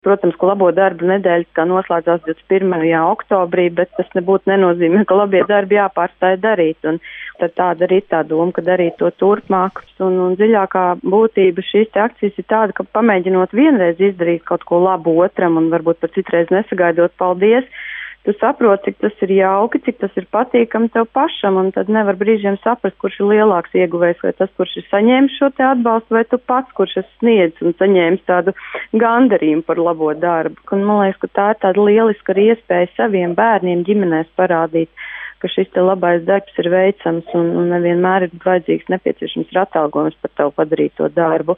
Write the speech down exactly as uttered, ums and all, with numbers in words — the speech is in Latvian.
Protams, ka labo darbu nedēļas kā noslēdzās divdesmit pirmajā oktobrī, bet tas nebūtu nenozīmē, ka labie darbi jāpārstāj darīt. Un tad tāda arī tā doma, ka darīt to turpmāk. Un, un dziļākā būtība šīs te akcijas ir tāda, ka pamēģinot vienreiz izdarīt kaut ko labu otram un varbūt pat citreiz nesagaidot paldies, tu saproti, cik tas ir jauki, cik tas ir patīkami tev pašam, un tad nevar brīžiem saprast, kurš ir lielāks ieguvējs, vai tas, kurš ir saņēmis šo te atbalstu, vai tu pats, kurš ir sniedz un saņēmis tādu gandarījumu par labo darbu. Un man liekas, ka tā ir tāda lieliska arī iespēja saviem bērniem ģimenēs parādīt, ka šis te labais darbs ir veicams un, un nevienmēr ir vajadzīgs nepieciešams ir atalgojums par tev padarīto darbu.